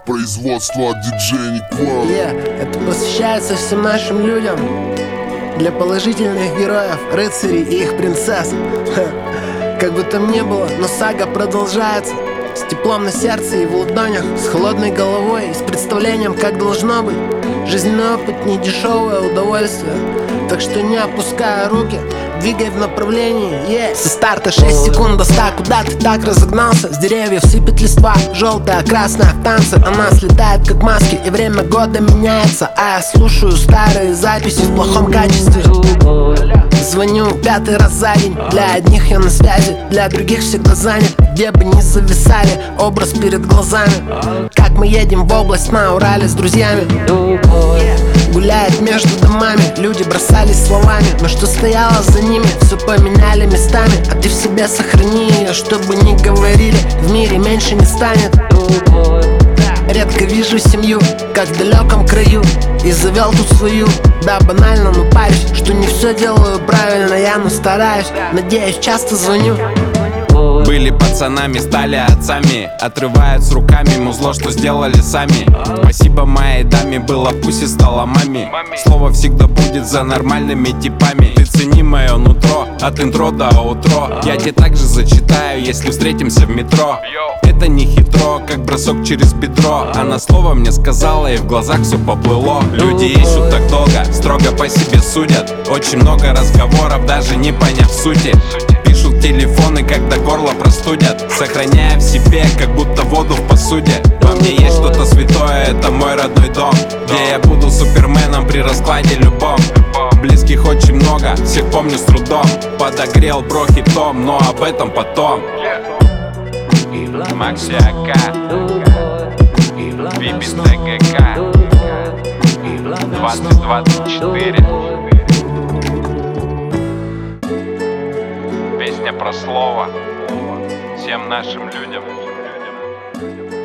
Производство от диджея Никвал. Это посвящается всем нашим людям, для положительных героев, рыцарей и их принцесс. Как бы там ни было, но сага продолжается. С теплом на сердце и в ладонях, с холодной головой и с представлением, как должно быть. Жизненный опыт — не дешевое удовольствие, так что не опуская руки, двигай в направлении, Со старта 6 секунд до 100, куда ты так разогнался? С деревьев сыпет листва, желтая, красная в танце. Она слетает как маски, и время года меняется. А я слушаю старые записи в плохом качестве. Звоню 5-й раз за день. Для одних я на связи, для других всегда занят. Где бы ни зависали, образ перед глазами. Как мы едем в область на Урале с друзьями. Гуляет между домами, люди бросались словами, но что стояло за ними, все поменяли местами. А ты в себе сохрани ее, чтобы не говорили, в мире меньше не станет. Редко вижу семью, как в далеком краю, и завел тут свою. Да, банально, но парюсь, что не все делаю правильно я, но стараюсь, надеюсь, часто звоню. Были пацанами, стали отцами, отрывают с руками музло, что сделали сами. Спасибо моей даме, было пусть и стала маме. Слово всегда будет за нормальными типами. Ты цени мое нутро, от интро до аутро. Я тебе также зачитаю, если встретимся в метро. Это не хитро, как бросок через бедро. Она слово мне сказала, и в глазах все поплыло. Люди ищут так долго, строго по себе судят. Очень много разговоров, даже не поняв сути. Пишут телефоны, когда горло простудят, сохраняя в себе, как будто воду в посуде. Во мне есть что-то святое, это мой родной дом, где я буду суперменом при раскладе любом. Близких очень много, всех помню с трудом. Подогрел бро хитом, но об этом потом. Макси АК, Випи ТГК, 2024. Песня про слово всем нашим людям.